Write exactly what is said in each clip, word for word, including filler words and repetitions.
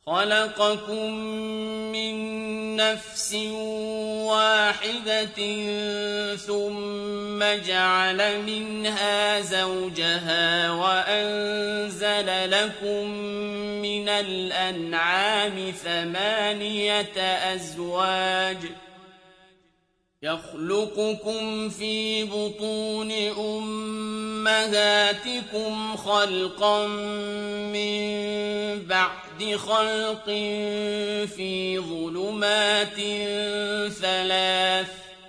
خلقكم من نفس واحدة ثم جعل منها زوجها وأنزل لكم من الأنعام ثمانية أزواج يخلقكم في بطون أمهاتكم خلقا من بعد خلق في ظلمات ثلاث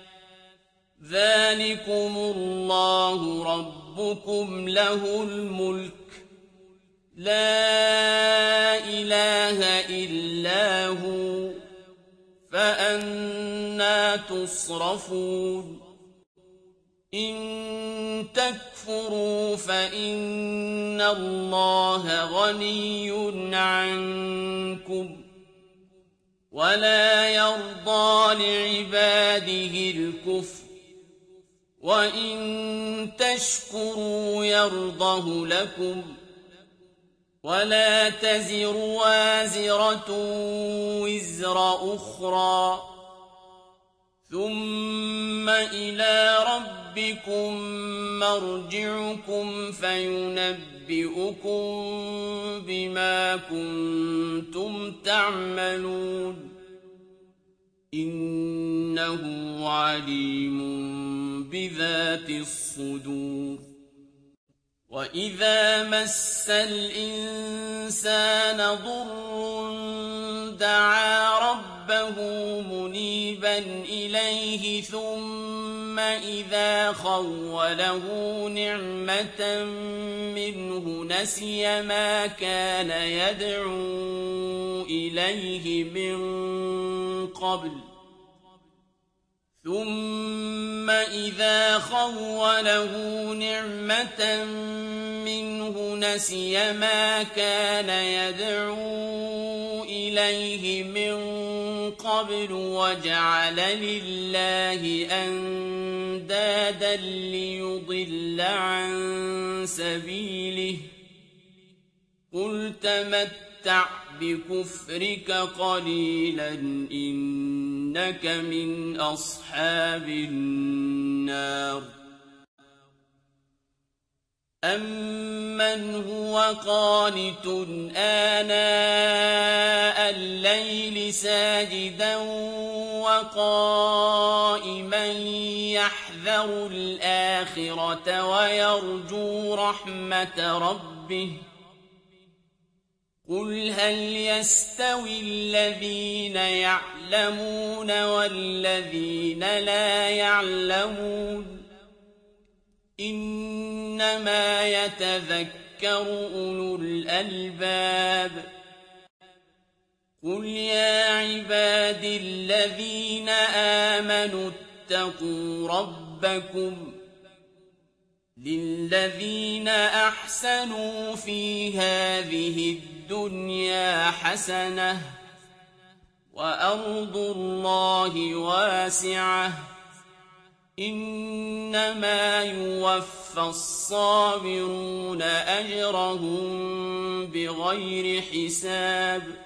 ذلكم الله ربكم له الملك لا إله إلا هو فأنى تصرفون إن تكفروا فإن الله غني عنكم ولا يرضى لعباده الكفر وإن تشكروا يرضه لكم ولا تزر وازرة وزر أخرى ثم إلى ربكم مرجعكم فينبئكم بما كنتم تعملون إنه عليم بذات الصدور وإذا مس الإنسان ضر دعا ربه منيبا إليه ثم إذا خوله نعمة منه نسي ما كان يدعو إليه من قبل ثم إذا خوله نعمة منه نسي ما كان يدعو إليه من قبل وجعل لله أندادا ليضل عن سبيله قل تمتع بكفرك قليلا إنك من أصحاب النار أمن هو قانت آناء الليل ساجدا وقائما يحذر الآخرة ويرجو رحمة ربه قل هل يستوي الذين يعلمون والذين لا يعلمون إنما يتذكر أولو الألباب قل يا عباد الذين آمنوا اتقوا ربكم للذين أحسنوا في هذه الدنيا حسنة وأرض الله واسعة إنما يوفى الصابرون أجرهم بغير حساب